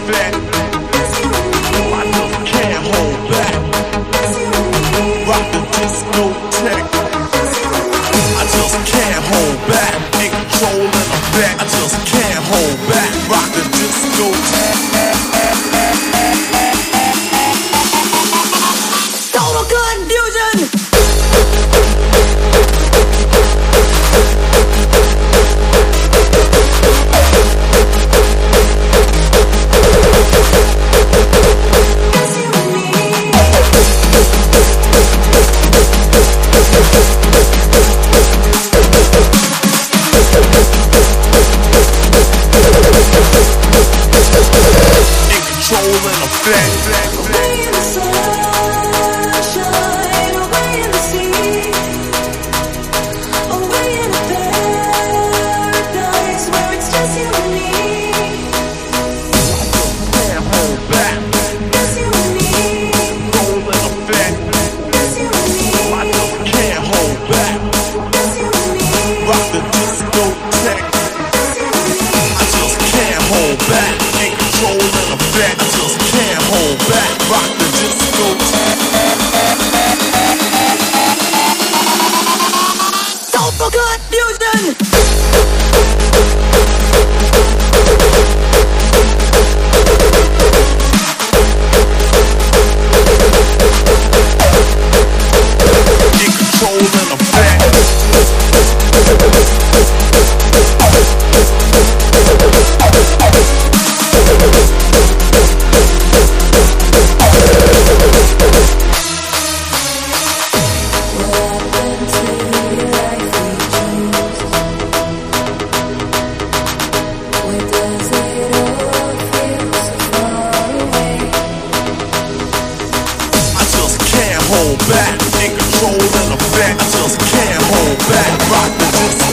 effect. I just can't hold back. Rock the discotheque. I just can't hold back. In control and effect. I just can't hold back. Rock the discotheque. Total confusion. Back, in control and effect. I just can't hold back. Rock the